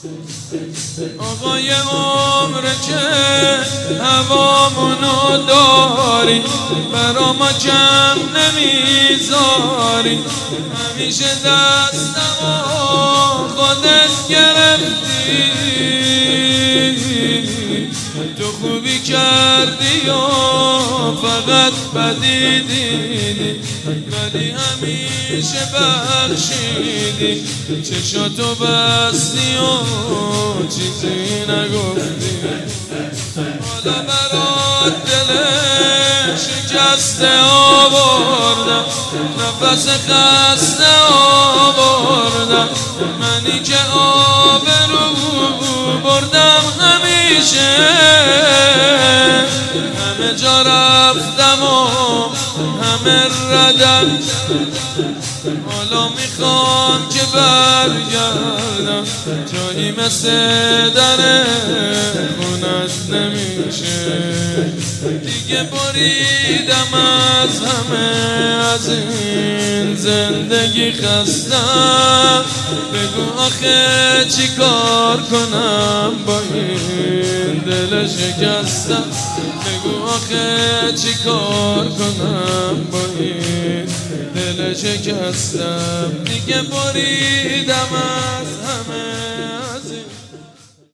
آقای عمر که هوامونو داری، برا ما کم نمیذاری، همیشه دستمو خودت گرفتی، تو خوبی کردی و فقط بدی دیدی، ولی همیشه بخشیدی، چشاتو بستی و چیزی نگفتی. حالا برات دل شکسته آوردم، نفس خسته آوردم، منی که آبرو بردم همیشه، همه جا رفتم و همه ردم، حالا میخوام که برگردم، جایی مثل در خونت نمیشه، دیگه بریدم از همه، از این زندگی خستم، بگو آخه چی کار کنم با این دل شکستم، بگو آخه چی کار کنم با این دل شکستم، دیگه بریدم از همه.